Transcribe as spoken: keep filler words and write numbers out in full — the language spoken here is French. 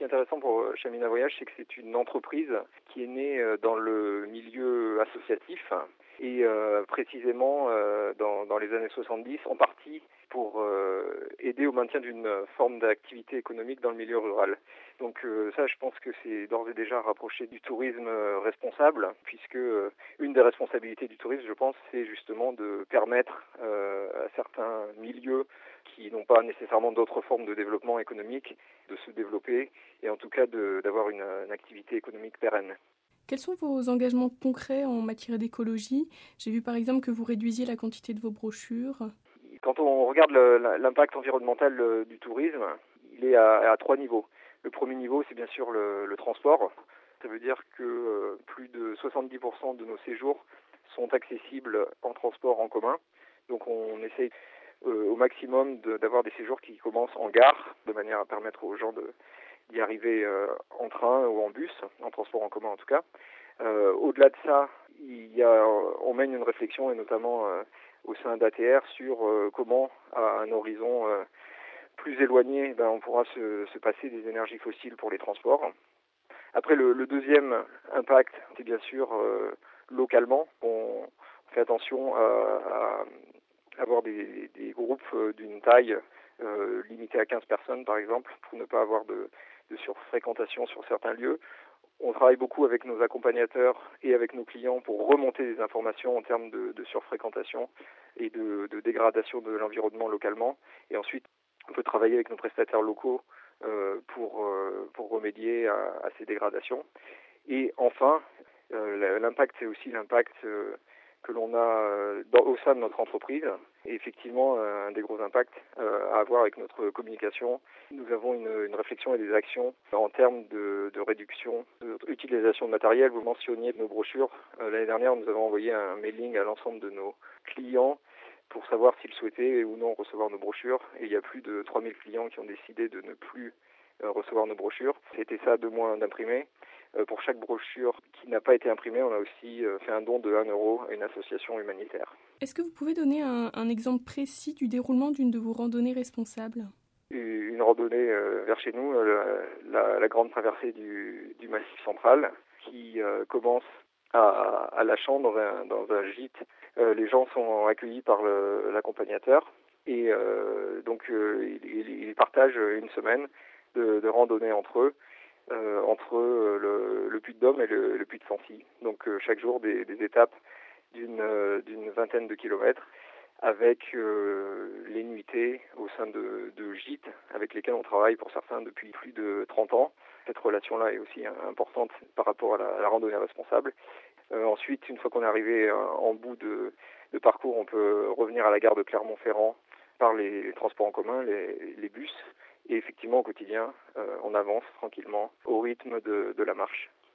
qui est intéressant pour Chamina Voyage, c'est que c'est une entreprise qui est née dans le milieu associatif et euh, précisément euh, dans, dans les années soixante-dix, en partie pour euh, aider au maintien d'une forme d'activité économique dans le milieu rural. Donc euh, ça, je pense que c'est d'ores et déjà rapproché du tourisme euh, responsable, puisque euh, une des responsabilités du tourisme, je pense, c'est justement de permettre euh, à certains milieux qui n'ont pas nécessairement d'autres formes de développement économique de se développer et en tout cas de, d'avoir une, une activité économique pérenne. Quels sont vos engagements concrets en matière d'écologie ? J'ai vu par exemple que vous réduisiez la quantité de vos brochures. Quand on regarde le, l'impact environnemental du tourisme, il est à, à trois niveaux. Le premier niveau, c'est bien sûr le, le transport. Ça veut dire que euh, plus de soixante-dix pour cent de nos séjours sont accessibles en transport en commun. Donc on essaye euh, au maximum de, d'avoir des séjours qui commencent en gare, de manière à permettre aux gens de, d'y arriver euh, en train ou en bus, en transport en commun en tout cas. Euh, au-delà de ça, il y a, on mène une réflexion, et notamment euh, au sein d'A T R, sur euh, comment, à un horizon euh, plus éloigné, ben, on pourra se, se passer des énergies fossiles pour les transports. Après, le, le deuxième impact, c'est bien sûr euh, localement. On fait attention à, à avoir des, des groupes d'une taille euh, limitée à quinze personnes, par exemple, pour ne pas avoir de, de surfréquentation sur certains lieux. On travaille beaucoup avec nos accompagnateurs et avec nos clients pour remonter des informations en termes de, de surfréquentation et de, de dégradation de l'environnement localement. Et ensuite, on peut travailler avec nos prestataires locaux euh, pour, euh, pour remédier à, à ces dégradations. Et enfin, euh, l'impact, c'est aussi l'impact euh, que l'on a euh, dans, au sein de notre entreprise. Et effectivement, euh, un des gros impacts euh, à avoir avec notre communication. Nous avons une, une réflexion et des actions en termes de, de réduction, d'utilisation de matériel. Vous mentionniez nos brochures. Euh, l'année dernière, nous avons envoyé un mailing à l'ensemble de nos clients pour savoir s'ils souhaitaient ou non recevoir nos brochures. Et il y a plus de trois mille clients qui ont décidé de ne plus euh, recevoir nos brochures. C'était ça, deux mois d'imprimés. Euh, pour chaque brochure qui n'a pas été imprimée, on a aussi euh, fait un don de un euro à une association humanitaire. Est-ce que vous pouvez donner un, un exemple précis du déroulement d'une de vos randonnées responsables ? Une randonnée euh, vers chez nous, euh, la, la grande traversée du, du Massif central, qui euh, commence à, à Lachan dans un, dans un gîte. Euh, les gens sont accueillis par le, l'accompagnateur et euh, donc euh, ils, ils partagent une semaine de, de randonnée entre eux, euh, entre le, le Puy-de-Dôme et le, le Puy-de-Sancy. Donc euh, chaque jour des, des étapes d'une, euh, d'une vingtaine de kilomètres, avec euh, les nuitées au sein de, de gîtes avec lesquels on travaille pour certains depuis plus de trente ans. Cette relation-là est aussi importante par rapport à la, à la randonnée responsable. Euh, ensuite, une fois qu'on est arrivé euh, en bout de, de parcours, on peut revenir à la gare de Clermont-Ferrand par les, les transports en commun, les, les bus. Et effectivement, au quotidien, euh, on avance tranquillement au rythme de, de la marche.